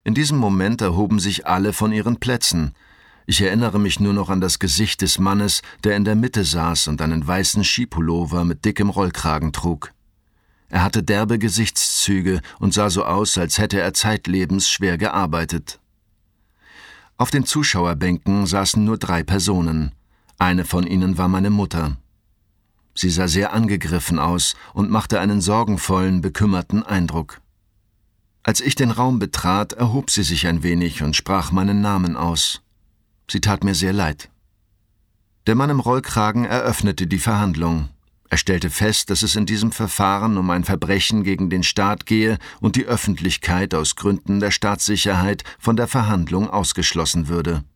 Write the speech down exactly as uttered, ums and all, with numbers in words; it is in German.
In diesem Moment erhoben sich alle von ihren Plätzen. Ich erinnere mich nur noch an das Gesicht des Mannes, der in der Mitte saß und einen weißen Skipullover mit dickem Rollkragen trug. Er hatte derbe Gesichtszüge und sah so aus, als hätte er zeitlebens schwer gearbeitet. Auf den Zuschauerbänken saßen nur drei Personen. Eine von ihnen war meine Mutter. Sie sah sehr angegriffen aus und machte einen sorgenvollen, bekümmerten Eindruck. Als ich den Raum betrat, erhob sie sich ein wenig und sprach meinen Namen aus. Sie tat mir sehr leid. Der Mann im Rollkragen eröffnete die Verhandlung. Er stellte fest, dass es in diesem Verfahren um ein Verbrechen gegen den Staat gehe und die Öffentlichkeit aus Gründen der Staatssicherheit von der Verhandlung ausgeschlossen würde.